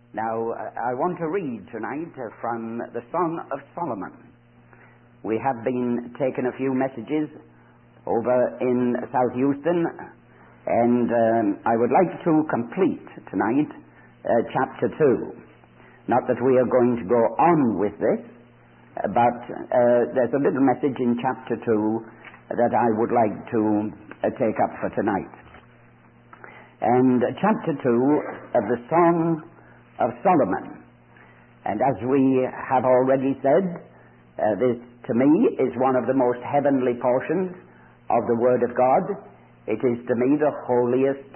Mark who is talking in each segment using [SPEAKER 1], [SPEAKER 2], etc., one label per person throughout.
[SPEAKER 1] Now, I want to read tonight from the Song of Solomon. We have been taking a few messages over in South Houston, and I would like to complete tonight chapter 2. Not that we are going to go on with this, but there's a little message in chapter 2 that I would like to take up for tonight. And chapter 2 of the Song of Solomon. And as we have already said, this to me is one of the most heavenly portions of the Word of God. It is to me the holiest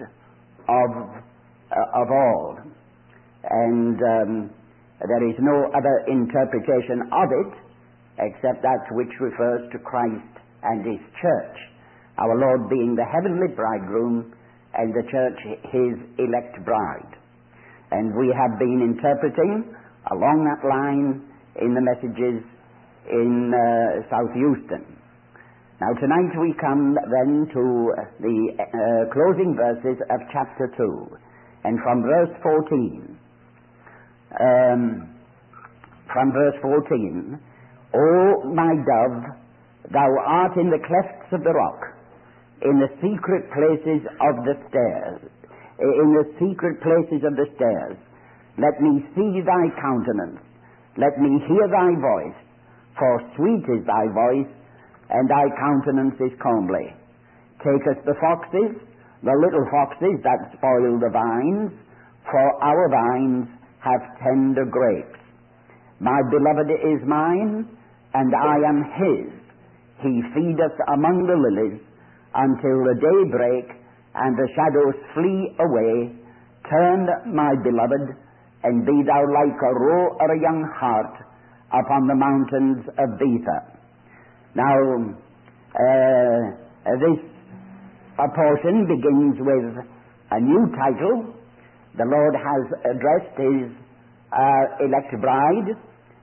[SPEAKER 1] of all. And there is no other interpretation of it except that which refers to Christ and His church, our Lord being the heavenly bridegroom and the church His elect bride. And we have been interpreting along that line in the messages in South Houston. Now tonight we come then to the closing verses of chapter 2. And from verse 14, O my dove, thou art in the clefts of the rock, in the secret places of the stairs. In the secret places of the stairs. Let me see thy countenance. Let me hear thy voice. For sweet is thy voice, and thy countenance is comely. Takest the foxes, the little foxes that spoil the vines, for our vines have tender grapes. My beloved is mine, and I am his. He feedeth among the lilies until the day break, and the shadows flee away. Turn, my beloved, and be thou like a roe or a young hart upon the mountains of Bether. Now, this portion begins with a new title. The Lord has addressed His elect bride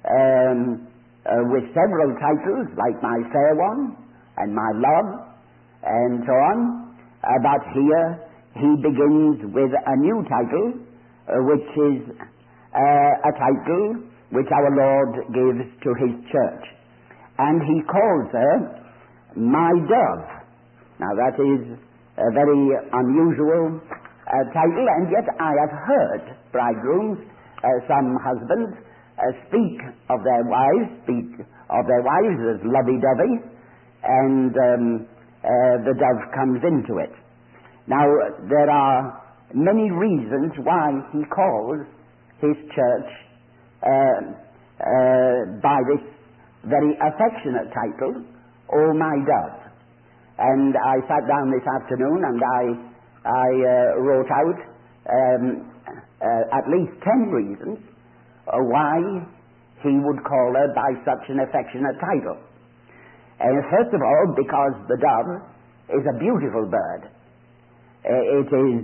[SPEAKER 1] with several titles, like my fair one and my love, and so on. But here he begins with a new title, which is a title which our Lord gives to His church. And He calls her my dove. Now that is a very unusual title, and yet I have heard bridegrooms, some husbands, speak of their wives as lovey-dovey, and the dove comes into it. Now, there are many reasons why he calls his church by this very affectionate title, O my dove. And I sat down this afternoon and I wrote out at least 10 reasons why he would call her by such an affectionate title. And first of all, because the dove is a beautiful bird. It is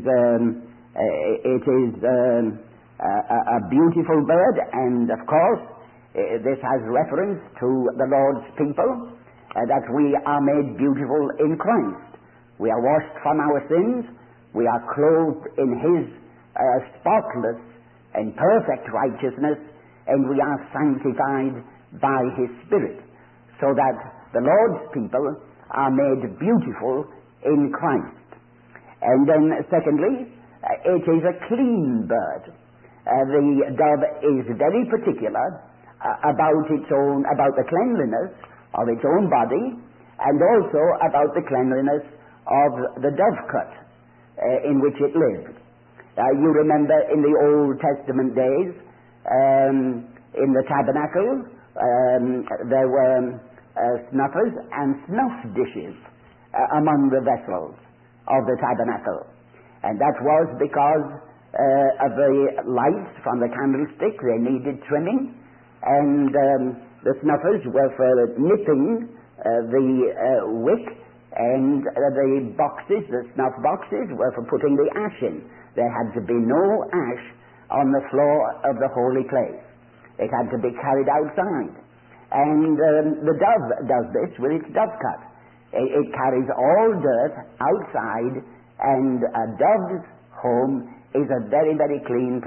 [SPEAKER 1] a beautiful bird, and of course, this has reference to the Lord's people, that we are made beautiful in Christ. We are washed from our sins. We are clothed in His spotless and perfect righteousness, and we are sanctified by His Spirit, so that the Lord's people are made beautiful in Christ. And then secondly, it is a clean bird. The dove is very particular about the cleanliness of its own body, and also about the cleanliness of the dovecot in which it lives. You remember in the Old Testament days, in the tabernacle, there were snuffers and snuff dishes among the vessels of the tabernacle. And that was because of the lights from the candlestick. They needed trimming, and the snuffers were for nipping the wick, and the boxes, the snuff boxes, were for putting the ash in. There had to be no ash on the floor of the holy place. It had to be carried outside. And the dove does this with its dovecot. It carries all dirt outside, and a dove's home is a very, very clean place.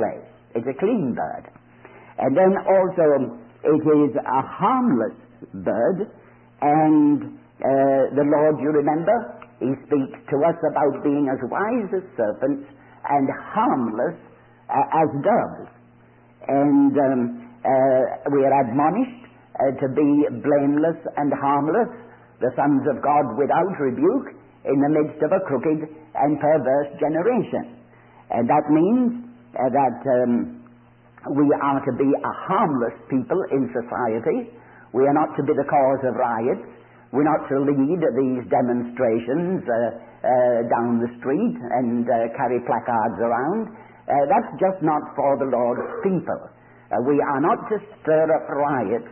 [SPEAKER 1] It's a clean bird. And then also it is a harmless bird, and the Lord, you remember, He speaks to us about being as wise as serpents and harmless as doves. And we are admonished to be blameless and harmless, the sons of God without rebuke, in the midst of a crooked and perverse generation. And that means that we are to be a harmless people in society. We are not to be the cause of riots. We're not to lead these demonstrations down the street and carry placards around. That's just not for the Lord's people. We are not to stir up riots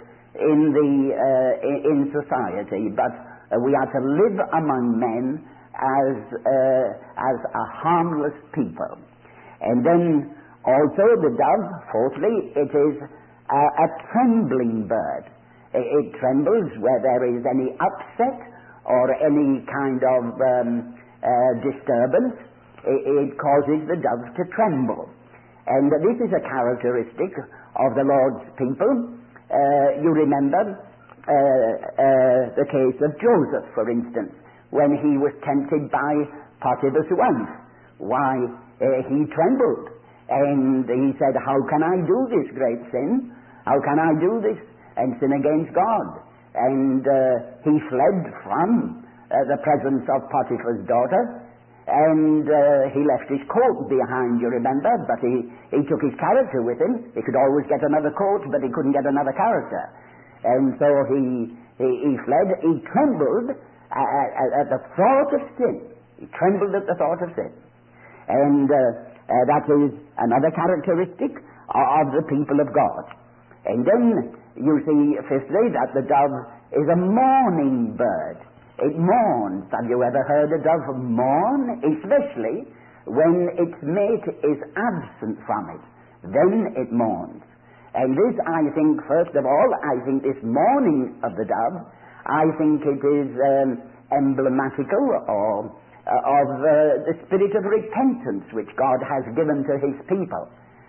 [SPEAKER 1] in society, but we are to live among men as a harmless people. And then also the dove, fourthly, it is a trembling bird. It trembles where there is any upset or any kind of disturbance. It causes the dove to tremble. And this is a characteristic of the Lord's people. You remember the case of Joseph, for instance, when he was tempted by Potiphar's wife. Why, he trembled, and he said, how can I do this great sin? How can I do this and sin against God? And he fled from the presence of Potiphar's daughter, and he left his coat behind, you remember, but he took his character with him. He could always get another coat, but he couldn't get another character. And so he fled. He trembled at the thought of sin. He trembled at the thought of sin. And that is another characteristic of the people of God. And then you see, fifthly, that the dove is a mourning bird. It mourns. Have you ever heard a dove mourn? Especially when its mate is absent from it. Then it mourns. And this, I think, first of all, I think this mourning of the dove, I think it is emblematical of the spirit of repentance which God has given to His people.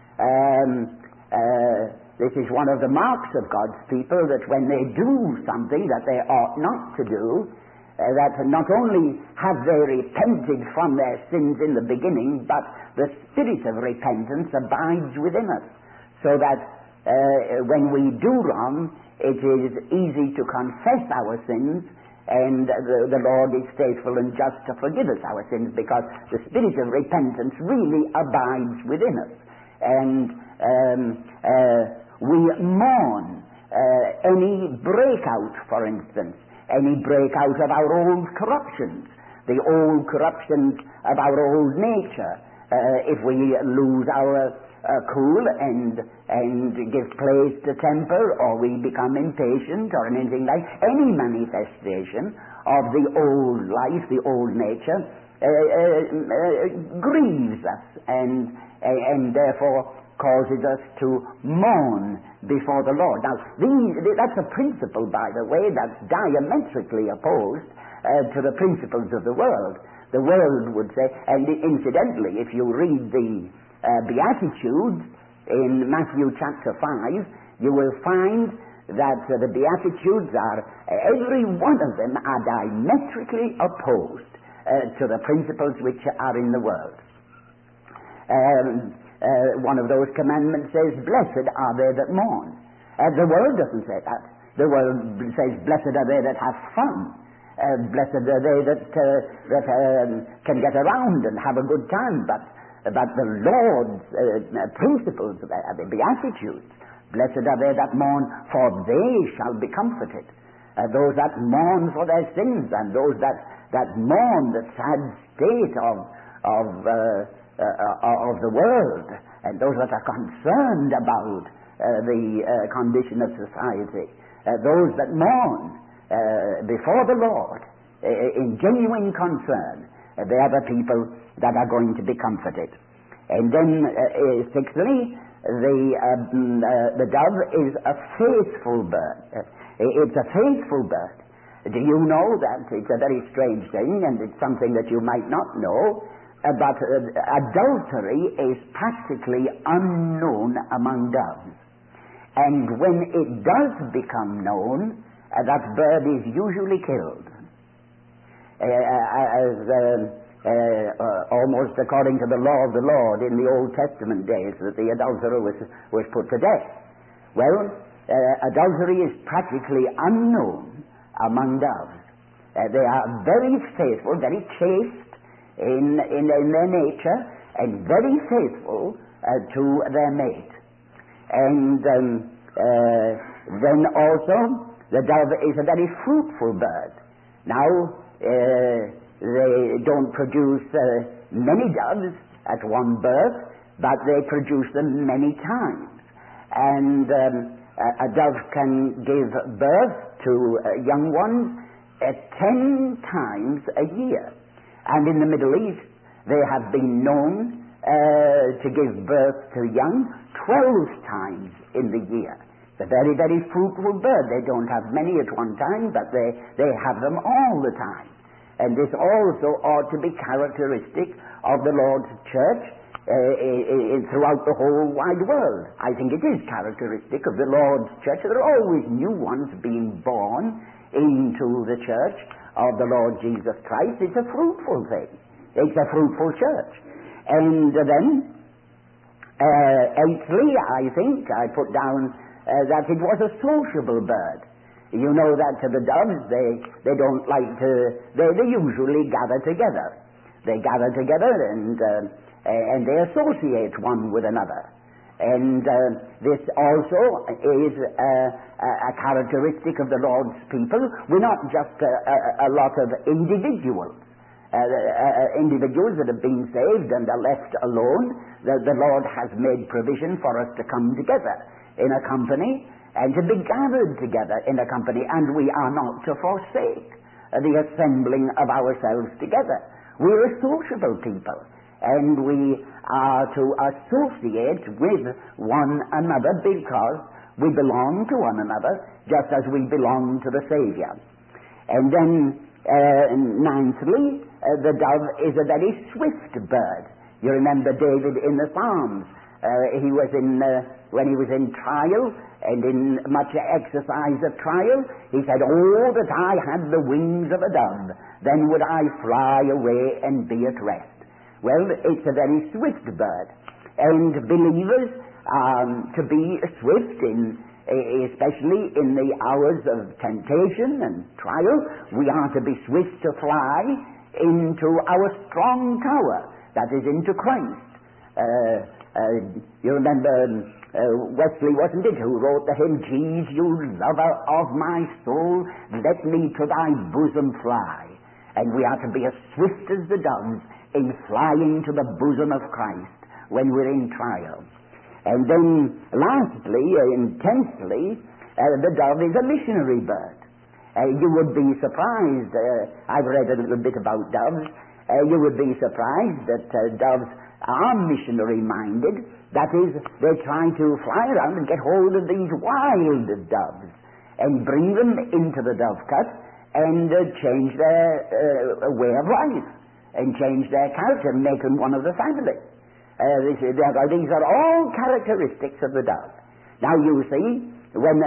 [SPEAKER 1] This is one of the marks of God's people, that when they do something that they ought not to do, that not only have they repented from their sins in the beginning, but the spirit of repentance abides within us, so that when we do wrong, it is easy to confess our sins, and the Lord is faithful and just to forgive us our sins, because the spirit of repentance really abides within us. And we mourn any breakout, for instance, any breakout of our old corruptions, the old corruptions of our old nature. If we lose our cool and give place to temper, or we become impatient, or anything like any manifestation of the old life, the old nature, grieves us and therefore causes us to mourn before the Lord. Now, that's a principle, by the way, that's diametrically opposed to the principles of the world. The world would say, and incidentally, if you read the Beatitudes in Matthew chapter 5, you will find that the Beatitudes are, every one of them are diametrically opposed to the principles which are in the world. One of those commandments says, blessed are they that mourn. The world doesn't say that. The world says, blessed are they that have fun. Blessed are they that can get around and have a good time. But the Lord's principles, the Beatitudes, blessed are they that mourn, for they shall be comforted. Those that mourn for their sins, and those that mourn the sad state of the world, and those that are concerned about the condition of society, those that mourn before the Lord in genuine concern, they are the people that are going to be comforted. And then sixthly, the dove is a faithful bird. It's a faithful bird. Do you know that it's a very strange thing, and it's something that you might not know, but adultery is practically unknown among doves. And when it does become known, that bird is usually killed. Almost according to the law of the Lord in the Old Testament days, that the adulterer was put to death. Well, adultery is practically unknown among doves. They are very faithful, very chaste in their nature, and very faithful to their mate. And then also, the dove is a very fruitful bird. Now, they don't produce many doves at one birth, but they produce them many times. And a dove can give birth to young ones 10 times a year. And in the Middle East, they have been known to give birth to young 12 times in the year. It's a very, very fruitful bird. They don't have many at one time, but they have them all the time. And this also ought to be characteristic of the Lord's church throughout the whole wide world. I think it is characteristic of the Lord's church. There are always new ones being born into the church of the Lord Jesus Christ. It's a fruitful thing. It's a fruitful church. And then, eighthly, I think, I put down that it was a sociable bird. You know that the doves, they don't like to, they usually gather together. They gather together and they associate one with another. And this also is a characteristic of the Lord's people. We're not just a lot of individuals. Individuals that have been saved and are left alone. The Lord has made provision for us to come together in a company and to be gathered together in a company, and we are not to forsake the assembling of ourselves together. We're a sociable people, and we are to associate with one another because we belong to one another, just as we belong to the Savior. And then, ninthly, the dove is a very swift bird. You remember David in the Psalms. He was when he was in trial and in much exercise of trial, he said, "Oh, that I had the wings of a dove, then would I fly away and be at rest." Well, it's a very swift bird. And believers to be swift, especially in the hours of temptation and trial, we are to be swift to fly into our strong tower, that is, into Christ. You remember Wesley, wasn't it, who wrote the hymn, "Jesus, you lover of my soul, let me to thy bosom fly." And we are to be as swift as the doves in flying to the bosom of Christ when we're in trial. And then, lastly, intensely, the dove is a missionary bird. You would be surprised, I've read a little bit about doves, you would be surprised that doves are missionary-minded. That is, they try to fly around and get hold of these wild doves and bring them into the dovecot and change their way of life and change their character, make them one of the family. These are all characteristics of the dove. Now you see, when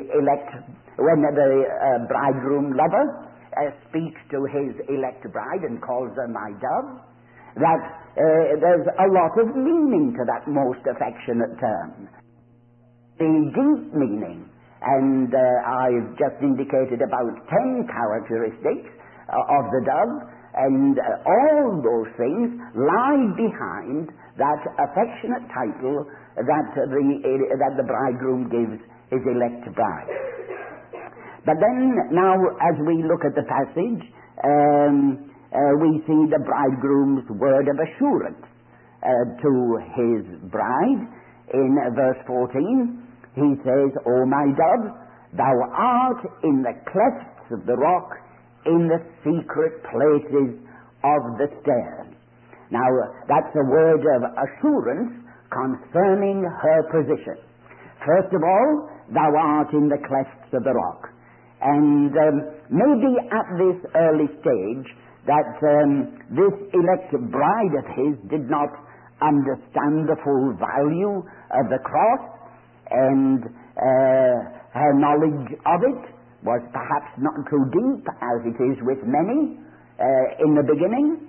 [SPEAKER 1] the bridegroom lover speaks to his elect bride and calls her my dove, that there's a lot of meaning to that most affectionate term. The deep meaning, and I've just indicated about 10 characteristics of the dove, and all those things lie behind that affectionate title that the bridegroom gives his elect bride. But then, now, as we look at the passage, we see the bridegroom's word of assurance to his bride. In verse 14, he says, "O my dove, thou art in the clefts of the rock, in the secret places of the stairs." Now, that's a word of assurance concerning her position. First of all, thou art in the clefts of the rock. And maybe at this early stage, that this elect bride of his did not understand the full value of the cross, and her knowledge of it was perhaps not too deep, as it is with many in the beginning.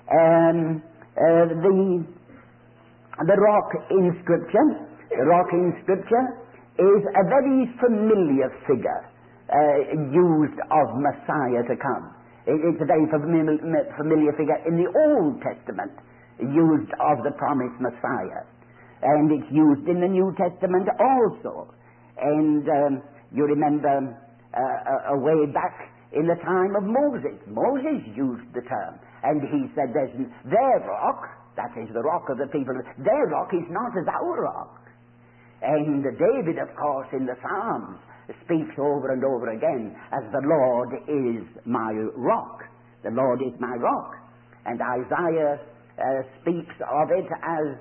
[SPEAKER 1] The rock in Scripture is a very familiar figure used of Messiah to come. It's a very familiar figure in the Old Testament, used of the promised Messiah. And it's used in the New Testament also. And you remember way back in the time of Moses. Moses used the term. And he said, their rock, that is the rock of the people, their rock is not as our rock. And David, of course, in the Psalms, speaks over and over again as the Lord is my rock. The Lord is my rock. And Isaiah speaks of it as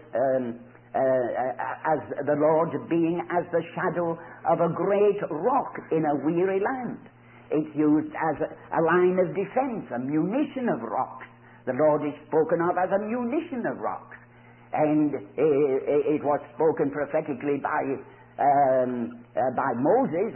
[SPEAKER 1] the Lord being as the shadow of a great rock in a weary land. It's used as a line of defense, a munition of rocks. The Lord is spoken of as a munition of rocks. And it was spoken prophetically by Moses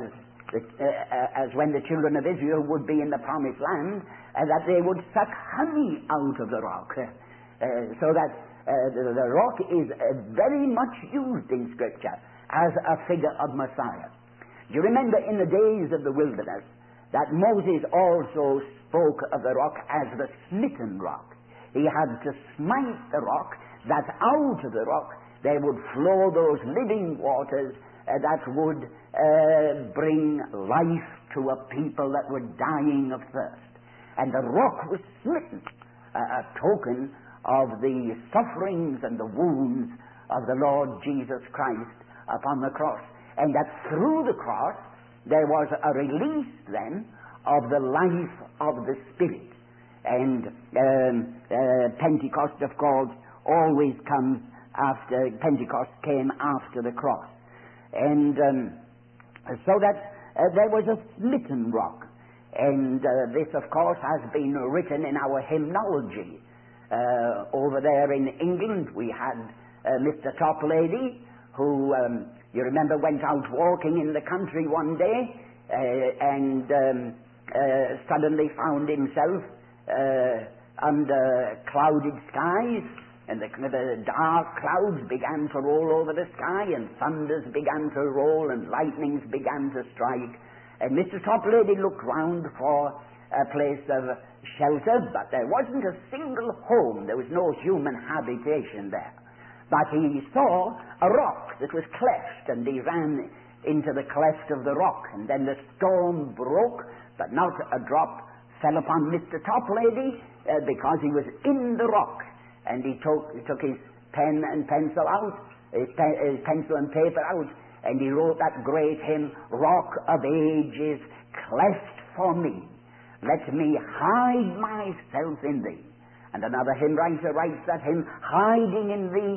[SPEAKER 1] as when the children of Israel would be in the promised land, that they would suck honey out of the rock. So that the rock is very much used in Scripture as a figure of Messiah. Do you remember in the days of the wilderness that Moses also spoke of the rock as the smitten rock? He had to smite the rock, that out of the rock there would flow those living waters that would bring life to a people that were dying of thirst. And the rock was smitten, a token of the sufferings and the wounds of the Lord Jesus Christ upon the cross. And that through the cross there was a release then of the life of the Spirit. And Pentecost, of course, always comes after, Pentecost came after the cross. And so that there was a smitten rock. And this, of course, has been written in our hymnology. Over there in England, we had Mr. Toplady, who, you remember, went out walking in the country one day and suddenly found himself under clouded skies, and the dark clouds began to roll over the sky, and thunders began to roll, and lightnings began to strike. And Mr. Toplady looked round for a place of shelter, but there wasn't a single home. There was no human habitation there. But he saw a rock that was cleft, and he ran into the cleft of the rock, and then the storm broke, but not a drop fell upon Mr. Toplady because he was in the rock. And he took his pen and pencil out, his pencil and paper out, and he wrote that great hymn, Rock of Ages, cleft for me, let me hide myself in thee. And another hymn writer writes that hymn, hiding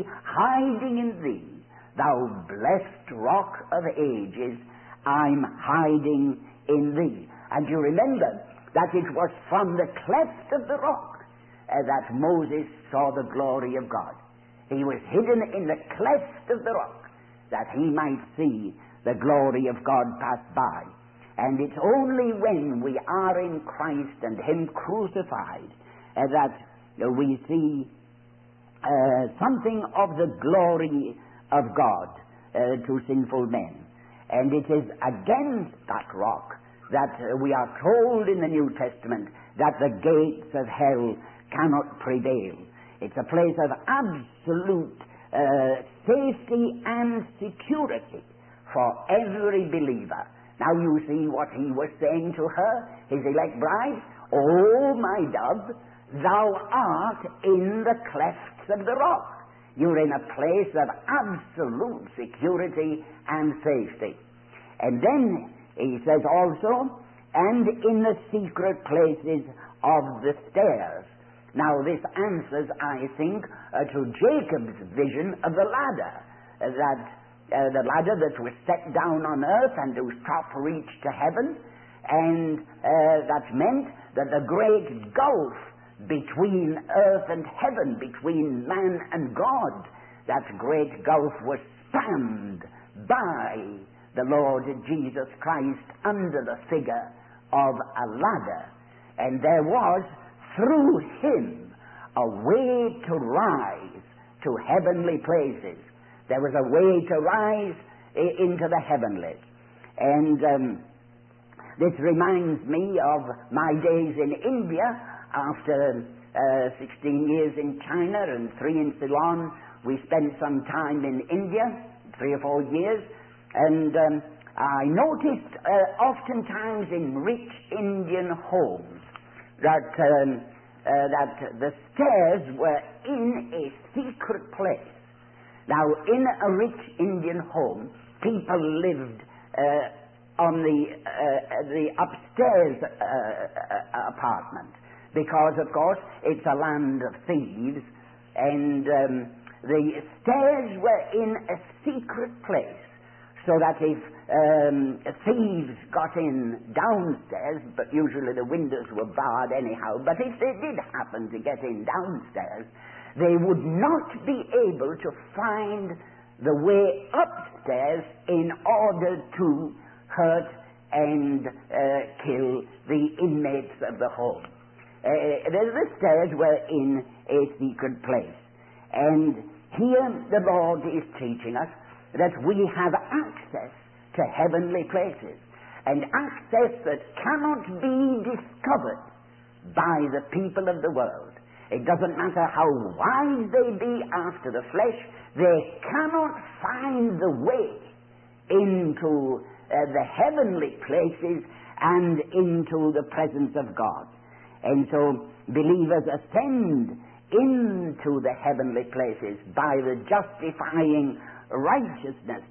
[SPEAKER 1] in thee, thou blessed Rock of Ages, I'm hiding in thee. And you remember that it was from the cleft of the rock that Moses saw the glory of God. He was hidden in the cleft of the rock that he might see the glory of God pass by. And it's only when we are in Christ and Him crucified that we see something of the glory of God to sinful men. And it is against that rock that we are told in the New Testament that the gates of hell cannot prevail. It's a place of absolute safety and security for every believer. Now you see what he was saying to her, his elect bride. Oh, my dove, thou art in the clefts of the rock. You're in a place of absolute security and safety. And then he says also, and in the secret places of the stairs. Now this answers, I think, to Jacob's vision of the ladder, the ladder that was set down on earth and whose top reached to heaven, and that meant that the great gulf between earth and heaven, between man and God, that great gulf was spanned by the Lord Jesus Christ under the figure of a ladder. And there was, through him, a way to rise to heavenly places. There was a way to rise into the heavenlies. And this reminds me of my days in India. After 16 years in China and 3 in Ceylon, we spent some time in India, 3 or 4 years, and I noticed oftentimes in rich Indian homes that the stairs were in a secret place. Now, in a rich Indian home, people lived on the upstairs apartment, because, of course, it's a land of thieves, and the stairs were in a secret place, so that if thieves got in downstairs, but usually the windows were barred anyhow, but if they did happen to get in downstairs, they would not be able to find the way upstairs in order to hurt and kill the inmates of the home. The stairs were in a secret place. And here the Lord is teaching us that we have access to heavenly places, and access that cannot be discovered by the people of the world. It doesn't matter how wise they be after the flesh, they cannot find the way into the heavenly places and into the presence of God. And so believers ascend into the heavenly places by the justifying righteousness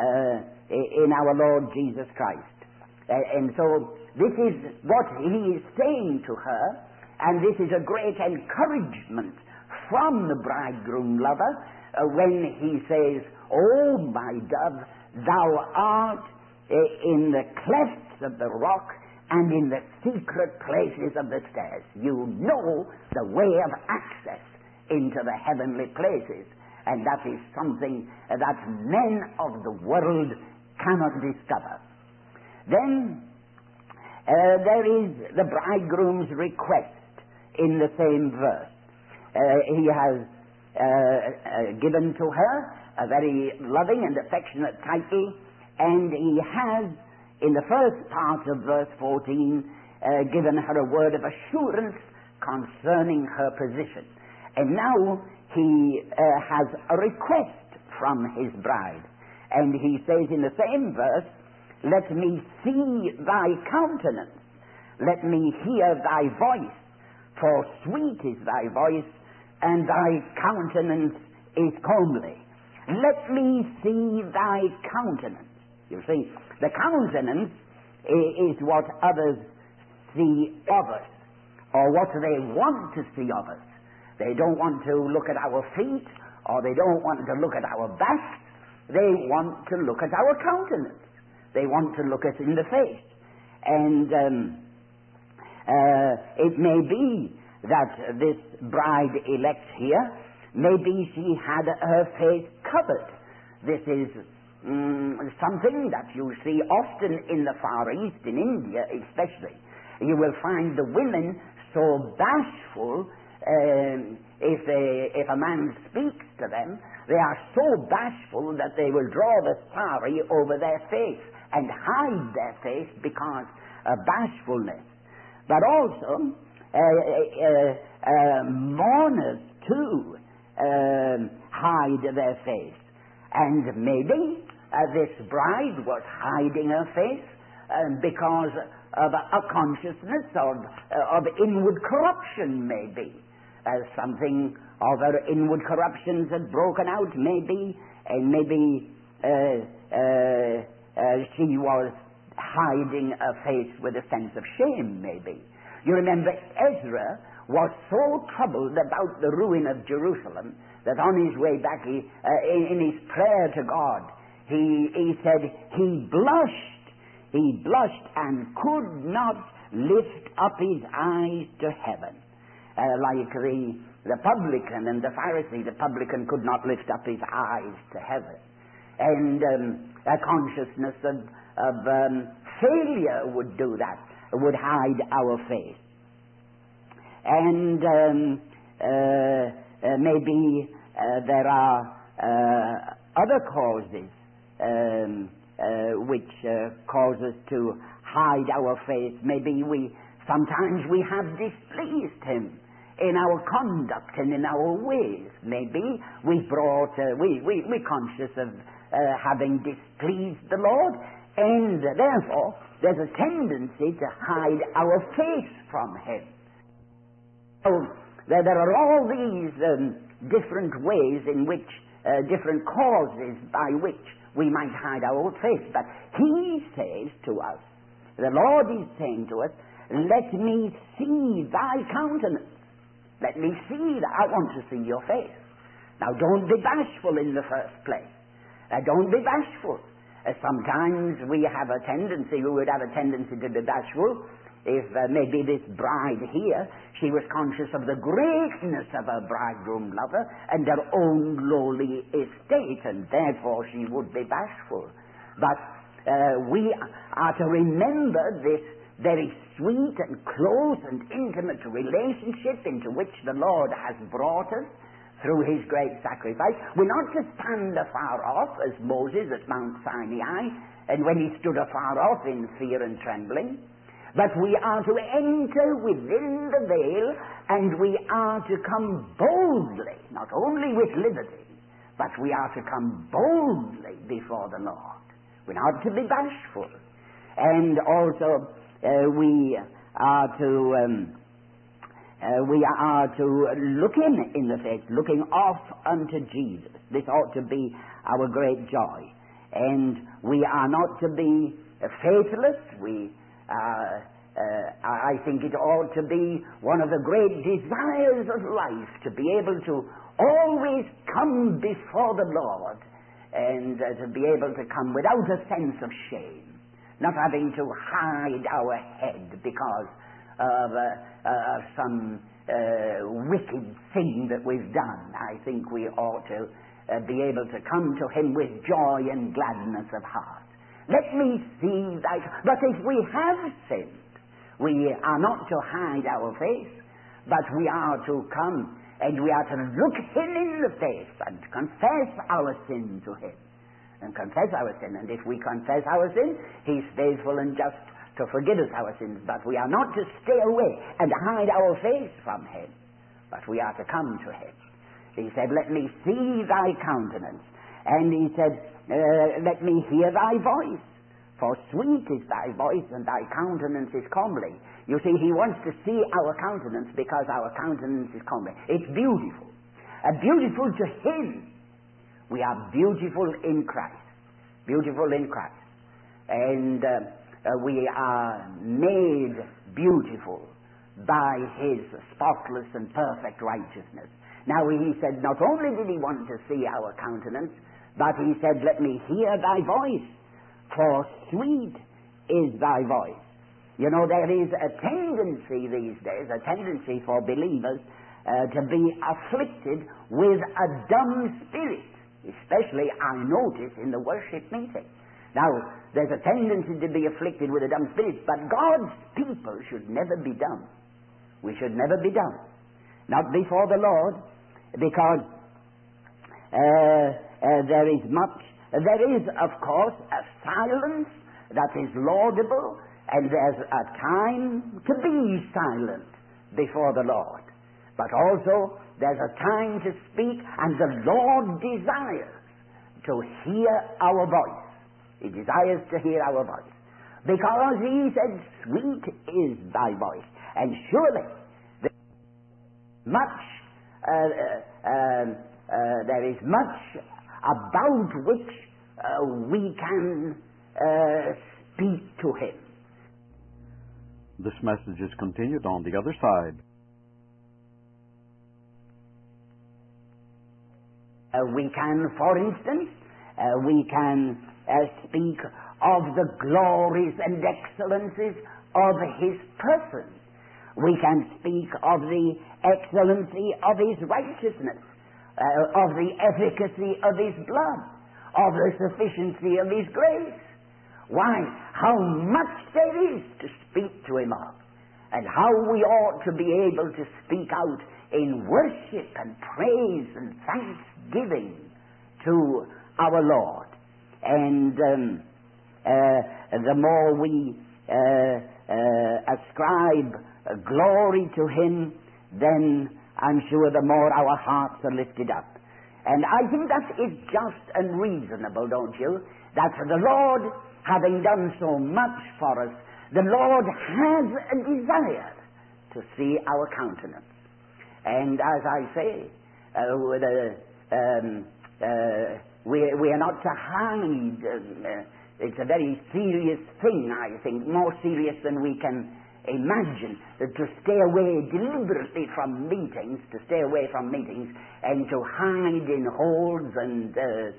[SPEAKER 1] in our Lord Jesus Christ. And so this is what he is saying to her, and this is a great encouragement from the bridegroom lover when he says, "Oh, my dove, thou art in the clefts of the rock and in the secret places of the stairs." You know the way of access into the heavenly places, and that is something that men of the world cannot discover. Then there is the bridegroom's request in the same verse. He has given to her a very loving and affectionate title, and he has, in the first part of verse 14, given her a word of assurance concerning her position. And now he has a request from his bride. And he says in the same verse, "Let me see thy countenance, let me hear thy voice, for sweet is thy voice, and thy countenance is comely." Let me see thy countenance. You see, the countenance is what others see of us, or what they want to see of us. They don't want to look at our feet, or they don't want to look at our backs. They want to look at our countenance. They want to look us in the face. And it may be that this bride-elect here, maybe she had her face covered. This is something that you see often in the Far East, in India especially. You will find the women so bashful. If a man speaks to them, they are so bashful that they will draw the sari over their face and hide their face because of bashfulness. But also, mourners too hide their face. And maybe this bride was hiding her face because of a consciousness of inward corruption, maybe. Something of her inward corruptions had broken out, maybe, and maybe she was hiding her face with a sense of shame, maybe. You remember Ezra was so troubled about the ruin of Jerusalem that on his way back, in his prayer to God, he said he blushed and could not lift up his eyes to heaven. Like the publican and the Pharisee, the publican could not lift up his eyes to heaven. And a consciousness of failure would do that, would hide our face. And maybe there are other causes which cause us to hide our face. Maybe sometimes we have displeased him in our conduct and in our ways. Maybe we're conscious of having displeased the Lord, and therefore there's a tendency to hide our face from him. So there are all these different ways in which, different causes by which we might hide our face. But he says to us, the Lord is saying to us, let me see thy countenance. Let me see that. I want to see your face. Now don't be bashful in the first place. Don't be bashful. Sometimes we would have a tendency to be bashful. If maybe this bride here, she was conscious of the greatness of her bridegroom lover and her own lowly estate, and therefore she would be bashful. But we are to remember this very sweet and close and intimate relationship into which the Lord has brought us through his great sacrifice. We're not to stand afar off as Moses at Mount Sinai, and when he stood afar off in fear and trembling, but we are to enter within the veil, and we are to come boldly, not only with liberty, but we are to come boldly before the Lord. We're not to be bashful. And also we are to look in the face, looking off unto Jesus. This ought to be our great joy. And we are not to be faithless. I think it ought to be one of the great desires of life to be able to always come before the Lord, and to be able to come without a sense of shame, not having to hide our head because of some wicked thing that we've done. I think we ought to be able to come to him with joy and gladness of heart. Let me see thy... But if we have sinned, we are not to hide our face, but we are to come and we are to look him in the face and confess our sin to him. And confess our sin. And if we confess our sin, he's faithful and just to forgive us our sins. But we are not to stay away and hide our face from him, but we are to come to him. He said, let me see thy countenance. And he said, let me hear thy voice. For sweet is thy voice, and thy countenance is comely. You see, he wants to see our countenance because our countenance is comely. It's beautiful. Beautiful to him. We are beautiful in Christ. Beautiful in Christ. And we are made beautiful by his spotless and perfect righteousness. Now he said, not only did he want to see our countenance, but he said, let me hear thy voice. For sweet is thy voice. You know, there is a tendency these days, a tendency for believers to be afflicted with a dumb spirit. Especially, I notice, in the worship meeting. Now, there's a tendency to be afflicted with a dumb spirit, but God's people should never be dumb. We should never be dumb. Not before the Lord, because there is, of course, a silence that is laudable, and there's a time to be silent before the Lord. But also, there's a time to speak, and the Lord desires to hear our voice. He desires to hear our voice. Because he said, sweet is thy voice. And surely, there is much about which we can speak to him.
[SPEAKER 2] This message is continued on the other side.
[SPEAKER 1] We can, for instance, speak of the glories and excellencies of His person. We can speak of the excellency of His righteousness, of the efficacy of His blood, of the sufficiency of His grace. Why? How much there is to speak to Him of, and how we ought to be able to speak out in worship and praise and thanksgiving to our Lord. And the more we ascribe glory to Him, then I'm sure the more our hearts are lifted up. And I think that is just and reasonable, don't you? That for the Lord, having done so much for us, the Lord has a desire to see our countenance. And as I say, we are not to hide. It's a very serious thing, I think, more serious than we can imagine, to stay away deliberately from meetings, and to hide in holes and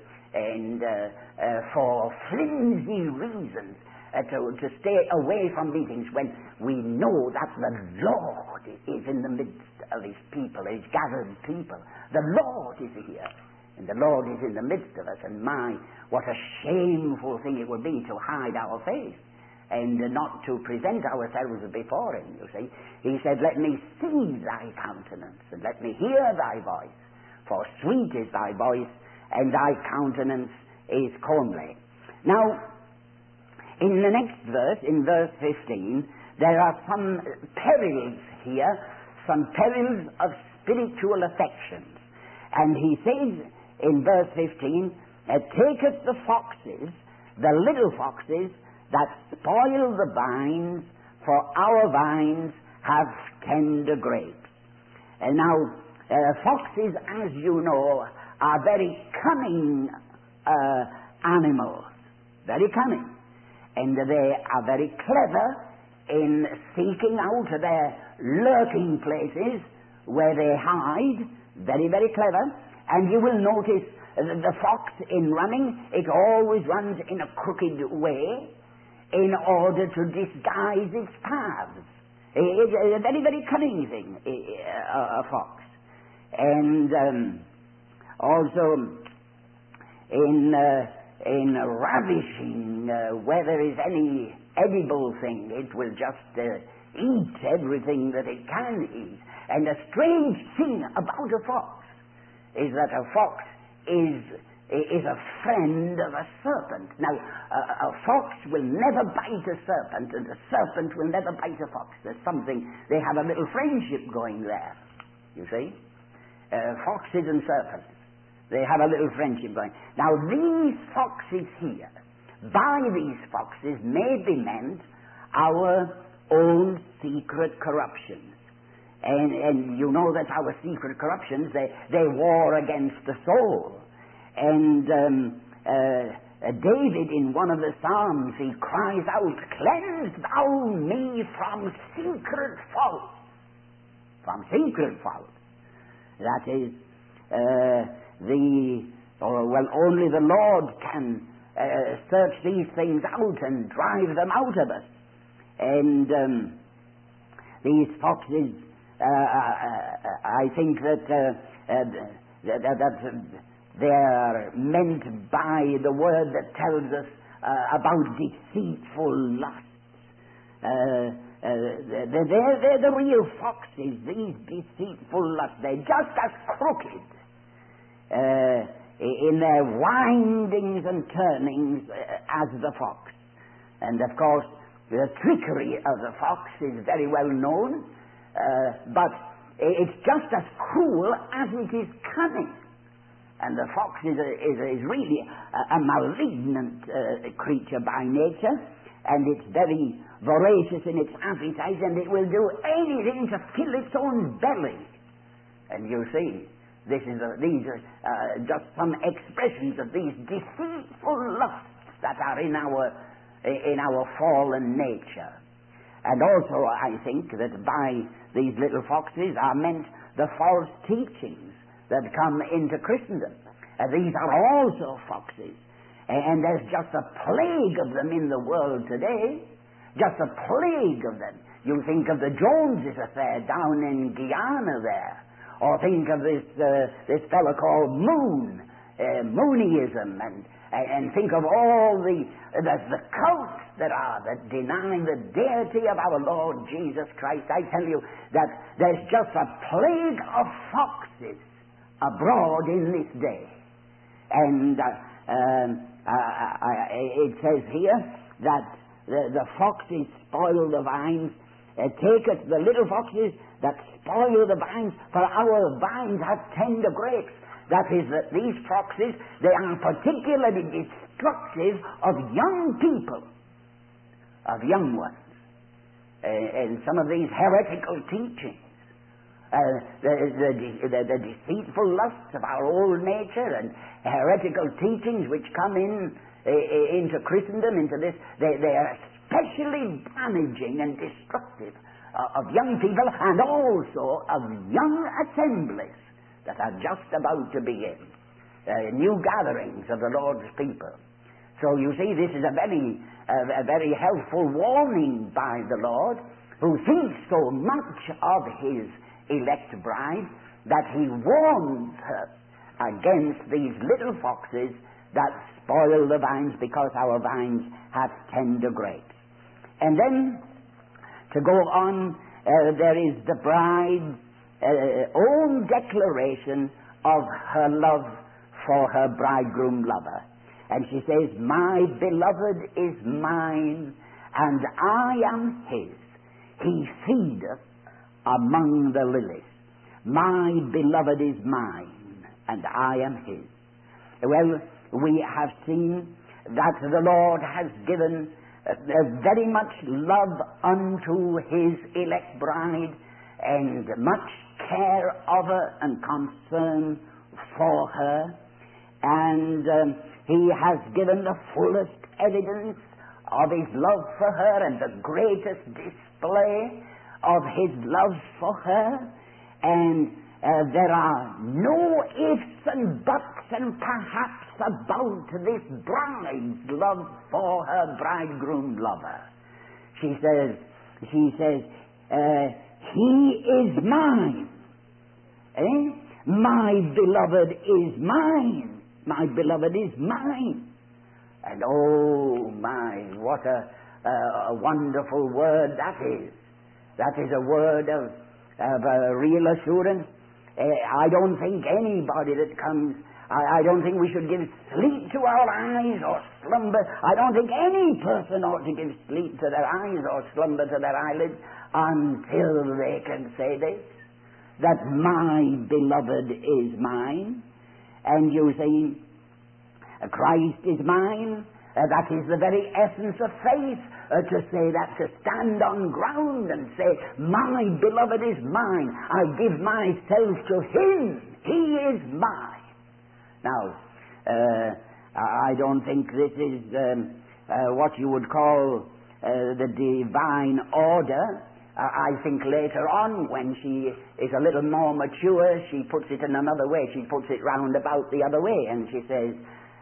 [SPEAKER 1] for flimsy reasons, to stay away from meetings when we know that the Lord is in the midst of His people, His gathered people. The Lord is here, and the Lord is in the midst of us, and what a shameful thing it would be to hide our face and not to present ourselves before Him, you see. He said, let me see thy countenance, and let me hear thy voice, for sweet is thy voice, and thy countenance is comely. Now, in the next verse, in verse 15, there are some perils here, some perils of spiritual affections. And he says in verse 15, taketh the foxes, the little foxes, that spoil the vines, for our vines have tender grapes. And now, foxes, as you know, are very cunning animals, very cunning. And they are very clever in seeking out their lurking places where they hide, very, very clever. And you will notice the fox in running, it always runs in a crooked way in order to disguise its paths. It's a very, very cunning thing, a fox. And also in ravishing, where there is any edible thing, it will just eat everything that it can eat. And a strange thing about a fox is that a fox is a friend of a serpent. Now, a fox will never bite a serpent, and a serpent will never bite a fox. There's something, they have a little friendship going there, you see. Foxes and serpents, they have a little friendship going. Now, these foxes here, by these foxes may be meant our own secret corruptions. And you know that our secret corruptions, they war against the soul. And David, in one of the Psalms, he cries out, cleanse thou me from secret fault. From secret fault. That is, only the Lord can search these things out and drive them out of us. And these foxes, I think that they are meant by the word that tells us about deceitful lusts. They're the real foxes, these deceitful lusts. They're just as crooked in their windings and turnings as the fox. And of course, the trickery of the fox is very well known, but it's just as cruel as it is cunning. And the fox is really a malignant creature by nature, and it's very voracious in its appetite, and it will do anything to fill its own belly. And you see, these are just some expressions of these deceitful lusts that are in our fallen nature. And also, I think that by these little foxes are meant the false teachings that come into Christendom. These are also foxes. And there's just a plague of them in the world today. just a plague of them. You think of the Joneses affair down in Guyana there, or think of this fellow called Mooneyism, and think of all the cults that are that deny the deity of our Lord Jesus Christ. I tell you that there's just a plague of foxes abroad in this day. And it says here that the foxes spoil the vines. Taketh the little foxes that spoil the vines, for our vines have tender grapes. That is, that these foxes, they are particularly destructive of young people, of young ones. And some of these heretical teachings, the deceitful lusts of our old nature, and heretical teachings which come into Christendom, into this, they are especially damaging and destructive of young people, and also of young assemblies that are just about to begin, new gatherings of the Lord's people. So you see, this is a very helpful warning by the Lord, who thinks so much of his elect bride, that he warns her against these little foxes that spoil the vines, because our vines have tender grapes. And then, to go on, there is the bride's own declaration of her love for her bridegroom lover. And she says, "My beloved is mine, and I am his. He feedeth among the lilies. My beloved is mine, and I am his." Well, we have seen that the Lord has given very much love unto his elect bride, and much care of her and concern for her, and he has given the fullest evidence of his love for her, and the greatest display of his love for her, and there are no ifs and buts and perhaps about this bride's love for her bridegroom lover. She says, he is mine. My beloved is mine. My beloved is mine. And oh my, what a wonderful word that is. That is a word of real assurance. I don't think anybody that comes, I don't think we should give sleep to our eyes or slumber. I don't think any person ought to give sleep to their eyes or slumber to their eyelids until they can say this, that my beloved is mine. And you see, Christ is mine. That is the very essence of faith, to say that, to stand on ground and say, my beloved is mine. I give myself to him. He is mine. Now, I don't think this is what you would call the divine order. I think later on, when she is a little more mature, she puts it in another way. She puts it round about the other way, and she says,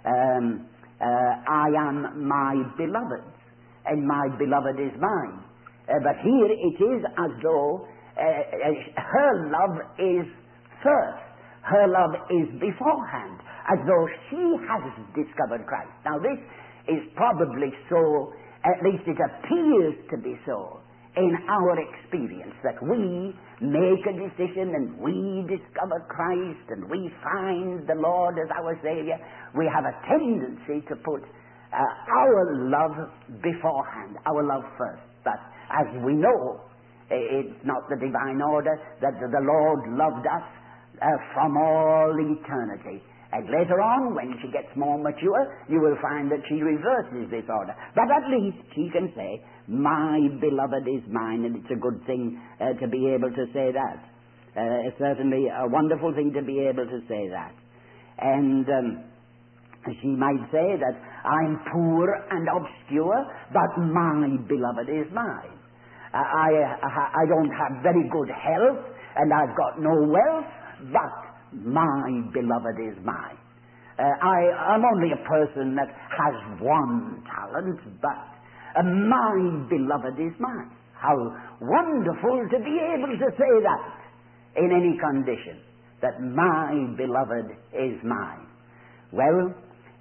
[SPEAKER 1] I am my beloved's, and my beloved is mine. But here it is as though her love is first. Her love is beforehand, as though she has discovered Christ. Now this is probably so, at least it appears to be so, in our experience, that we make a decision and we discover Christ and we find the Lord as our Savior. We have a tendency to put our love beforehand, our love first. But as we know, it's not the divine order, that the Lord loved us from all eternity. And later on, when she gets more mature, you will find that she reverses this order. But at least she can say, my beloved is mine, and it's a good thing to be able to say that. It's certainly a wonderful thing to be able to say that. And she might say that I'm poor and obscure, but my beloved is mine. I don't have very good health, and I've got no wealth, but my beloved is mine. I'm only a person that has one talent, but My beloved is mine. How wonderful to be able to say that in any condition, that my beloved is mine. Well,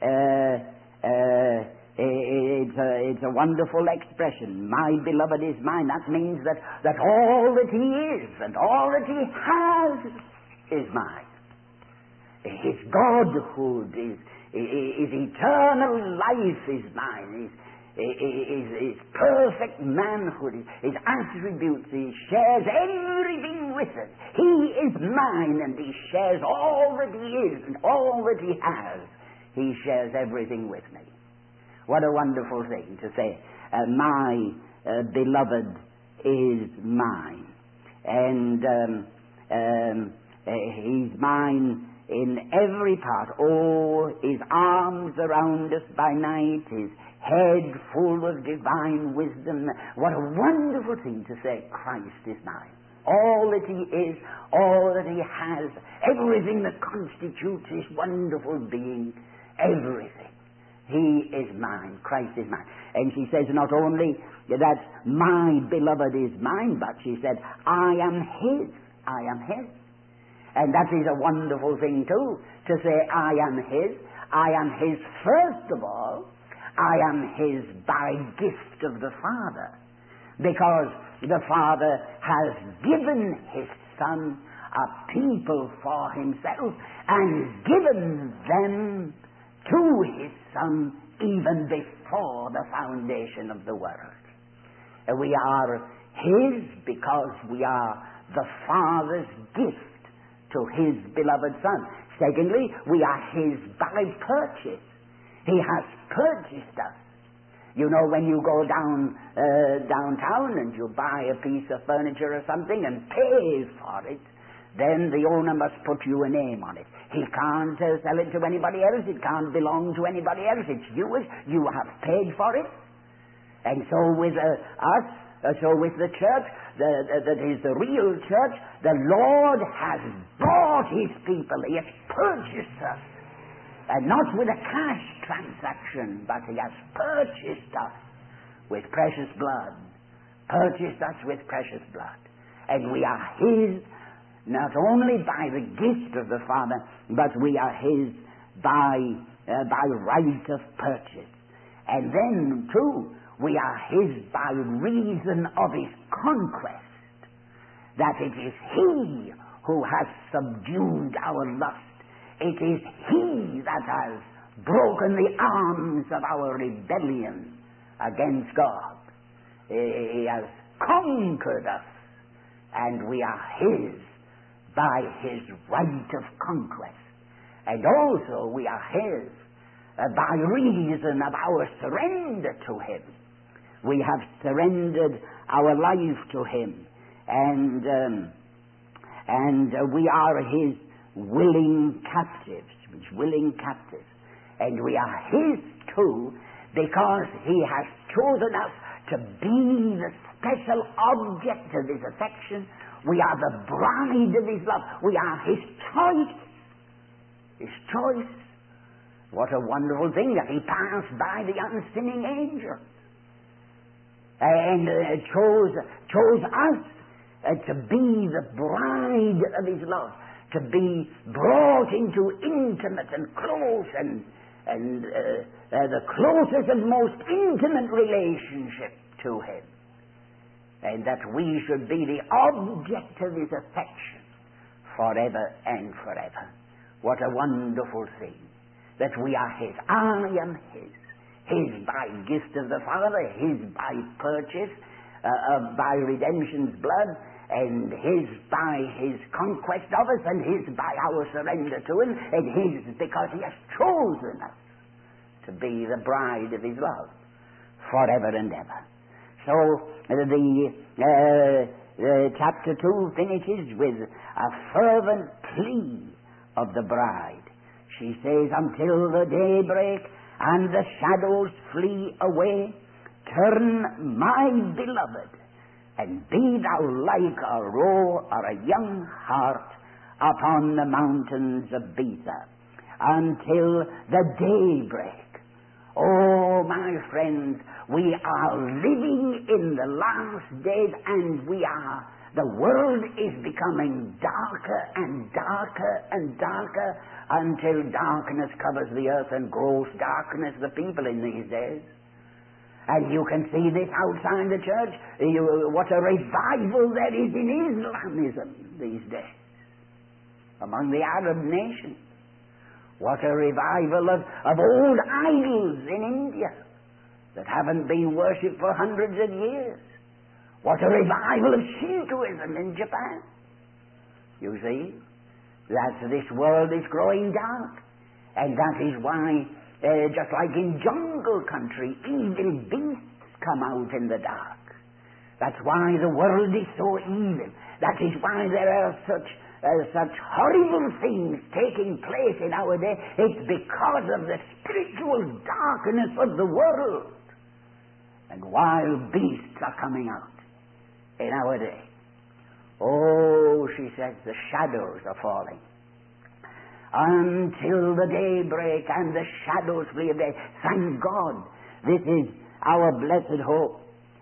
[SPEAKER 1] it's a wonderful expression. My beloved is mine. That means that all that he is and all that he has is mine. His godhood, his eternal life is mine. His perfect manhood, his attributes, he shares everything with us. He is mine, and he shares all that he is and all that he has. He shares everything with me. What a wonderful thing to say, my beloved is mine. And he's mine in every part. Oh, his arms around us by night, his head full of divine wisdom. What a wonderful thing to say, Christ is mine. All that he is, all that he has, everything that constitutes his wonderful being, everything. He is mine. Christ is mine. And she says not only that my beloved is mine, but she said, I am his. I am his. And that is a wonderful thing too, to say I am his. I am his first of all. I am his by gift of the Father, because the Father has given his Son a people for himself and given them to his Son even before the foundation of the world. We are his because we are the Father's gift to his beloved Son. Secondly, we are his by purchase. He has purchased us. You know, when you go downtown and you buy a piece of furniture or something and pay for it, then the owner must put you a name on it. He can't sell it to anybody else. It can't belong to anybody else. It's yours. You have paid for it. And so with us, so with the church, that is the real church, the Lord has bought his people. He has purchased us. And not with a cash transaction, but he has purchased us with precious blood. Purchased us with precious blood. And we are his, not only by the gift of the Father, but we are his by right of purchase. And then, too, we are his by reason of his conquest. That it is he who has subdued our lust. It is he that has broken the arms of our rebellion against God. He has conquered us, and we are his by his right of conquest. And also we are his by reason of our surrender to him. We have surrendered our life to him, and we are his willing captives, and we are his too, because he has chosen us to be the special object of his affection. We are the bride of his love. We are his choice. His choice. What a wonderful thing that he passed by the unsinning angel and chose us to be the bride of his love, to be brought into intimate and close and the closest and most intimate relationship to him, and that we should be the object of his affection forever and forever. What a wonderful thing that we are his. I am his by gift of the Father, his by purchase, by redemption's blood, and his by his conquest of us, and his by our surrender to him, and his because he has chosen us to be the bride of his love forever and ever. So the chapter 2 finishes with a fervent plea of the bride. She says, until the daybreak and the shadows flee away, turn, my beloved, and be thou like a roe or a young hart upon the mountains of Bether, until the daybreak. Oh, my my friends, we are living in the last days, and the world is becoming darker and darker and darker until darkness covers the earth and gross darkness the people in these days. And you can see this outside the church. What a revival there is in Islamism these days among the Arab nations. What a revival of old idols in India that haven't been worshipped for hundreds of years. What a revival of Shintoism in Japan. You see, that this world is growing dark. And that is why, just like in jungle country, evil beasts come out in the dark. That's why the world is so evil. That is why there are such horrible things taking place in our day. It's because of the spiritual darkness of the world. And wild beasts are coming out in our day. Oh, she says, the shadows are falling. Until the daybreak and the shadows flee away. Thank God. This is our blessed hope.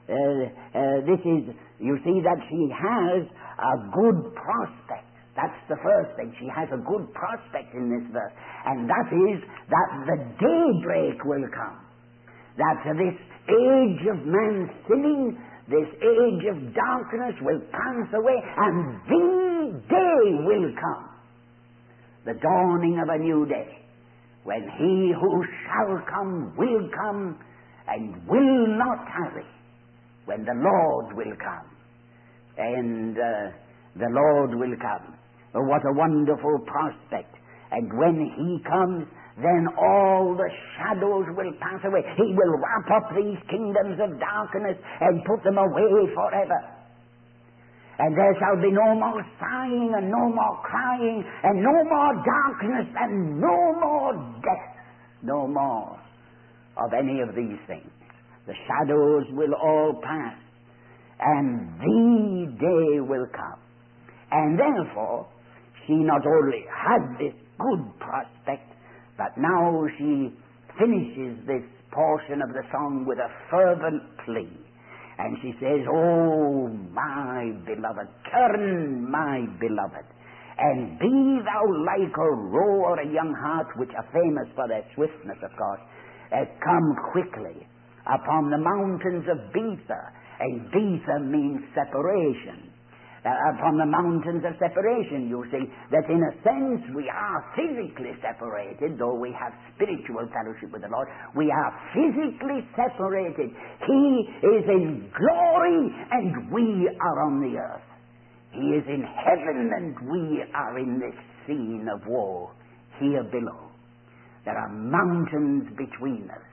[SPEAKER 1] This is, you see that she has a good prospect. That's the first thing. She has a good prospect in this verse. And that is that the daybreak will come. That this age of man's sinning, this age of darkness will pass away, and the day will come. The dawning of a new day, when he who shall come will come and will not tarry, when the Lord will come. And the Lord will come. Oh, what a wonderful prospect. And when he comes, then all the shadows will pass away. He will wrap up these kingdoms of darkness and put them away forever. And there shall be no more sighing and no more crying and no more darkness and no more death. No more of any of these things. The shadows will all pass, and the day will come. And therefore, she not only had this good prospect, but now she finishes this portion of the song with a fervent plea. And she says, "Oh, my beloved, turn, my beloved, and be thou like a roe or a young hart," which are famous for their swiftness, of course, "come quickly upon the mountains of Bether." And Bether means separation. Upon the mountains of separation, you see, that in a sense we are physically separated, though we have spiritual fellowship with the Lord. We are physically separated. He is in glory and we are on the earth. He is in heaven and we are in this scene of woe here below. There are mountains between us.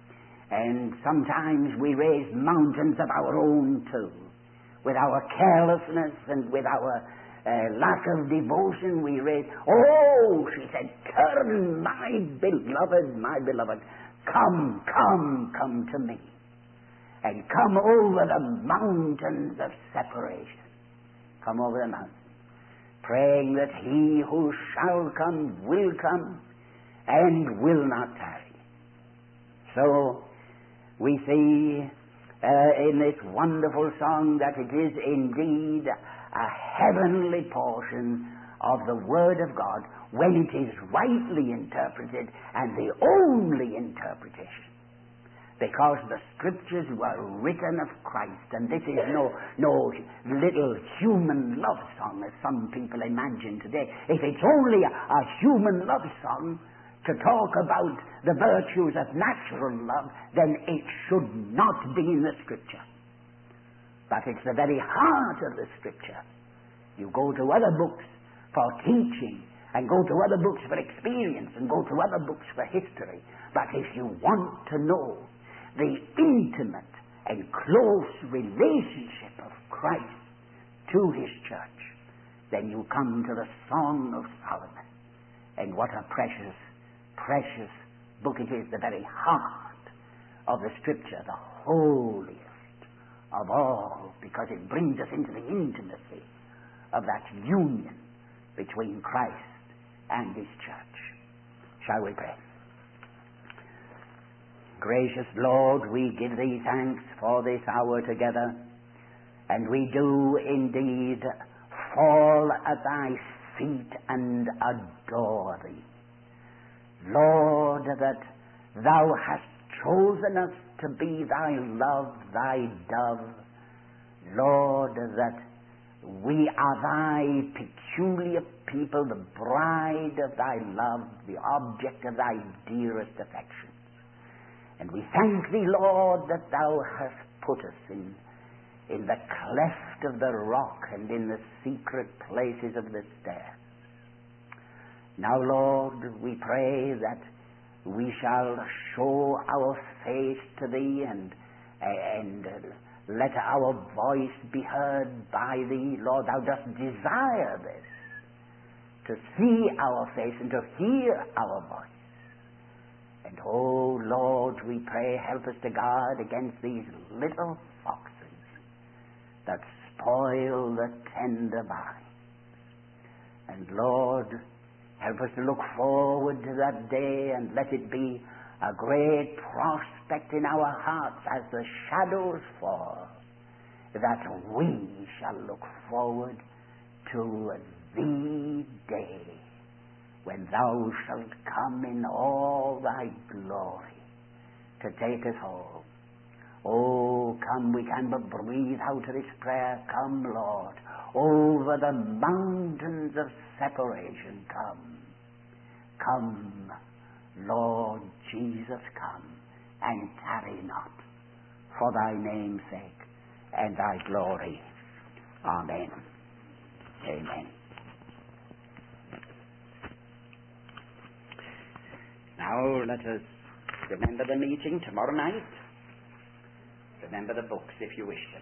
[SPEAKER 1] And sometimes we raise mountains of our own too. With our carelessness and with our lack of devotion, we raise, "Oh," she said, "turn, my beloved, come to me. And come over the mountains of separation." Come over the mountains. Praying that he who shall come will come and will not tarry. So, we see in this wonderful song that it is indeed a heavenly portion of the Word of God when it is rightly interpreted and the only interpretation. Because the Scriptures were written of Christ, and this is no little human love song as some people imagine today. If it's only a human love song to talk about the virtues of natural love, then it should not be in the Scripture. But it's the very heart of the Scripture. You go to other books for teaching, and go to other books for experience, and go to other books for history. But if you want to know the intimate and close relationship of Christ to His church, then you come to the Song of Solomon. And what a precious book it is, the very heart of the Scripture, the holiest of all, because it brings us into the intimacy of that union between Christ and His church. Shall we pray? Gracious Lord, we give Thee thanks for this hour together, and we do indeed fall at Thy feet and adore Thee. Lord, that Thou hast chosen us to be Thy love, Thy dove. Lord, that we are Thy peculiar people, the bride of Thy love, the object of Thy dearest affections. And we thank Thee, Lord, that Thou hast put us in the cleft of the rock and in the secret places of the stairs. Now, Lord, we pray that we shall show our face to Thee and let our voice be heard by Thee. Lord, Thou dost desire this, to see our face and to hear our voice. And, oh, Lord, we pray, help us to guard against these little foxes that spoil the tender vine. And, Lord, help us to look forward to that day and let it be a great prospect in our hearts as the shadows fall, that we shall look forward to the day when Thou shalt come in all Thy glory to take us home. Oh, come, we can but breathe out this prayer. Come, Lord, over the mountains of separation, come. Come, Lord Jesus, come, and tarry not, for Thy name's sake and Thy glory. Amen. Amen. Now let us remember the meeting tomorrow night. Remember the books if you wish to.